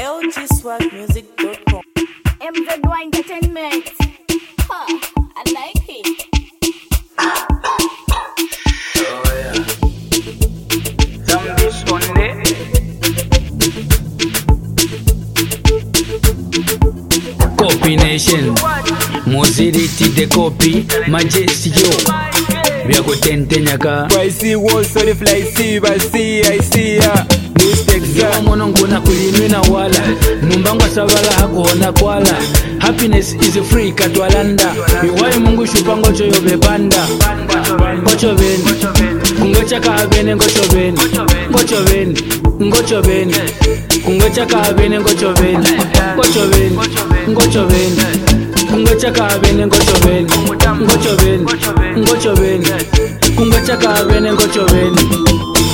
lgswagmusic.com. MZY Entertainment. Huh, I like it. Oh yeah. Some Sunday. Copy Nation. Mozility the copy. Majestic yo. We are going to nyaka. I see walls so the fly see I see ya. Yawa mononguna kulimina wala Numbangwa savala hakuona kwala. Happiness is free katwalanda. Iwai mungu shupango choyo bebanda. Ngocho beni Kungocha kahabene ngocho beni. Ngocho beni Ngocho beni Kungocha kahabene ngocho beni. Ngocho beni Ngocho beni Kungocha kahabene ngocho beni. Ngocho beni Ngocho beni Kungocha kahabene ngocho beni.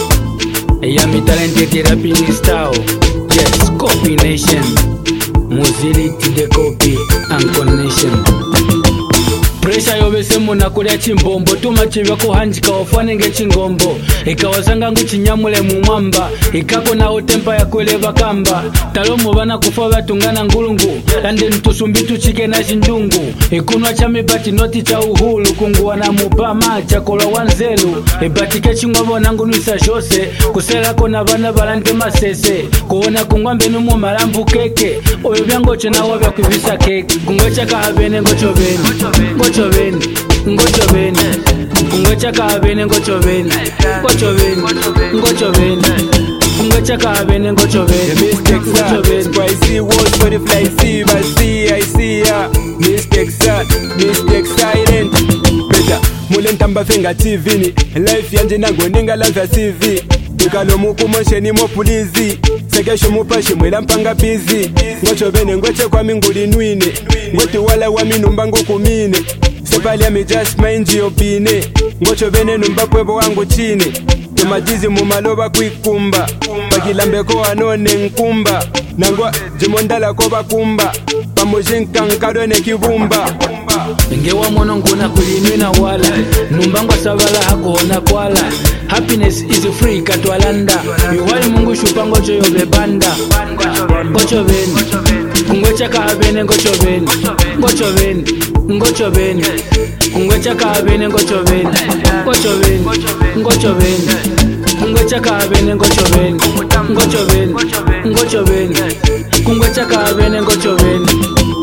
Yami talented rapping style. Yes, Copy Nation. Mozility the copy and connection. Pressure yobese muna kulya chimbombo tuma chivya kuhanjika wafwane nge chingombo. Ikawasanga ngu chinyamule mumwamba. Ikako na utempa ya kuleva kamba. Talomo bana kufa batungana ngulungu. Lande ntusumbitu chike na shindungu. Ikunwa chami bati noti cha uhulu. Kunguwa na mupama chakolo wanzelu. Ibatike chingombo nangu nuisa jose. Kusela kona bana balante masese. Kuona kungwambe numu malambu keke. Oyo byango chena wabya kuvisa keke. Kungocha kahabene ngocho beni. Ngocho beni, ngocho beni. Kungocha kahabene ngocho beni. Ngocho beni, ngocho beni. Kungocha kahabene ngocho beni. The mistakes are I see walls so the fly see I see ya. Mistakes silent. Better mulentamba fenga TV ni life yanje nango ninga lanza CV. Tukalo mukumosheni mopulizi. Sekesho mupashi mwela mpanga busy. Ngocho bene ngoche kwa minguli nwine. Ngotu wala wa minumba kumine. Sepali ya mi just mind your opine. Ngocho bene numba kwebo wangu chini. Tumadizi mumaloba kuikumba. Pakilambeko anone nkumba. Nangwa jimondala koba kumba. Pamojinka nkadone kibumba. Ngewa mononguna kulimina wala Numbangwa savala hakuona kwala. Happiness is free katwalanda. Iwai mungu shupango choyo bebanda. Ngocho beni Kungocha kahabene ngocho beni. Ngocho beni Ngocho beni Kungocha kahabene ngocho beni. Ngocho beni Ngocho beni Kungocha kahabene ngocho beni. Ngocho beni Ngocho beni Kungocha kahabene ngocho beni.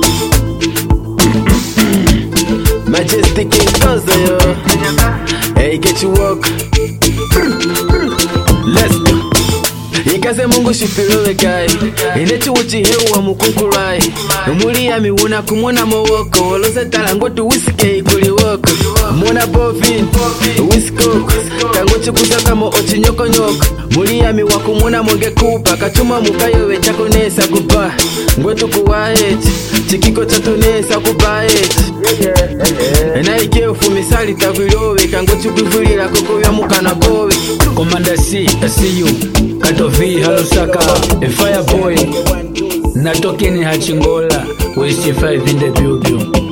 Majestic in Koza yo. Hey, get you walk. Let's go. Ikaze mungu shipirowe gai. Inechi uchi hewa mukunkurai. Umuli ya miwuna kumona mowoko. Waloza talango tu wisike ikuli woko. Mwana bovin, wiskoko. Tangochi kusaka mo ochi nyoko nyoko. Muli ya miwa kumona monge kupa. Kachuma mukayo wechako nesa kupa. Ngwetu kuwa heti. Chikiko chato nesa kupa heti. Na ike ufumisali tavilowe. Kangochi kuvulila koko ya mukana kowe. Commander C, I see you. Kato V, Halusaka, a Fireboy. Natokeni Hachingola, West 5 in the building.